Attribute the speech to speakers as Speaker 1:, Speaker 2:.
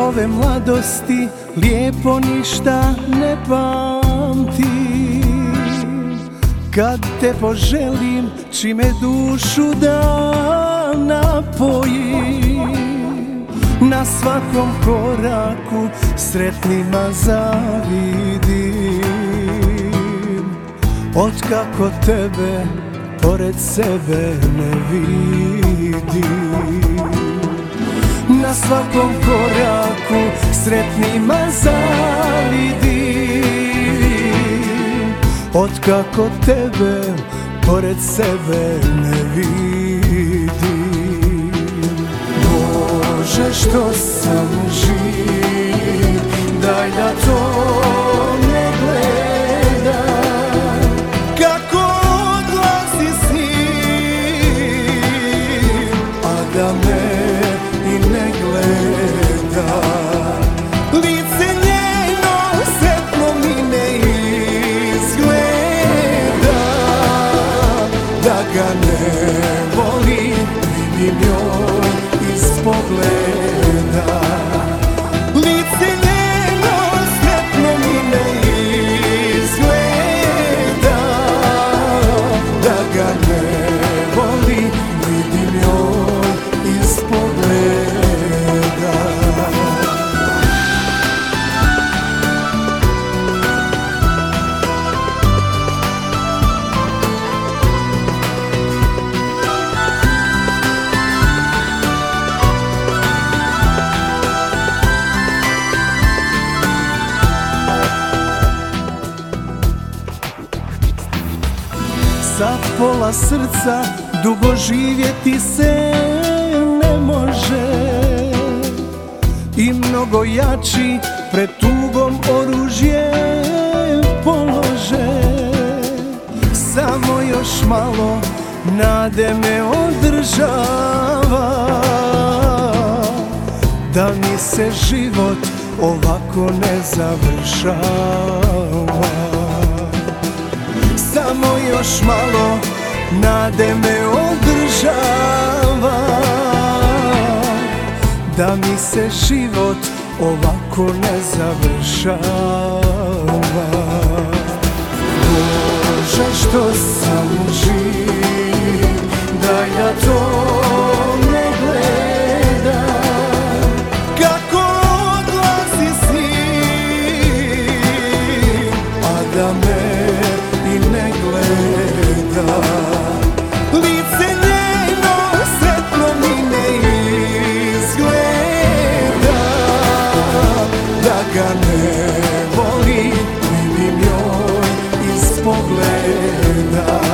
Speaker 1: ove mladosti lijepo ništa ne pamtim. Kad te poželim, čime dušu da napojim, na svakom koraku sretnima zavidim. Otkako tebe pored sebe ne vidim, na svakom koraku sretnima zavidim. Otkako tebe pored sebe ne vidim. Bože, što sam živ, daj da to ne gledam, kako odlazi s njim, a da me i ne gleda. Lice njeno sretno mi ne izgleda, da ga ne volim, vidim joj iz pogleda. Lice njeno sretno mi ne izgleda, da ga ne volim, vidim joj iz pogleda. Sa pola srca dugo živjeti se ne može, i mnogo jači pred tugom oružje polože. Samo još malo nade me održava, da mi se život ovako ne završava. Samo još malo nade me održava, da mi se život ovako ne završava. Bože, što sam živ, daj da to ne gledam, kako odlazi s njim, a da me i ne gleda. Lice njeno sretno mi ne izgleda, da ga ne volim, vidim joj iz pogleda.